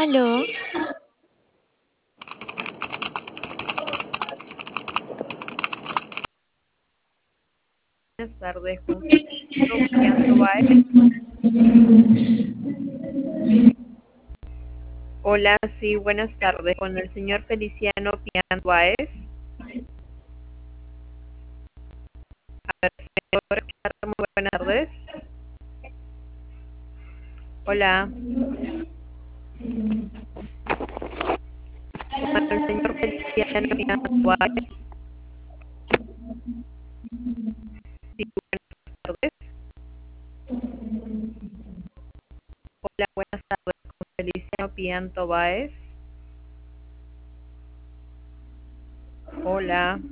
Aló, Buenas tardes, con Feliciano Pianto Báez. Hola, sí, buenas tardes, con el señor Feliciano Pianto Báez. Muy buenas tardes. Hola, con el señor Feliciano Pianto Báez. Sí, buenas tardes. Hola, buenas tardes, con Feliciano Pianto Báez. Hola.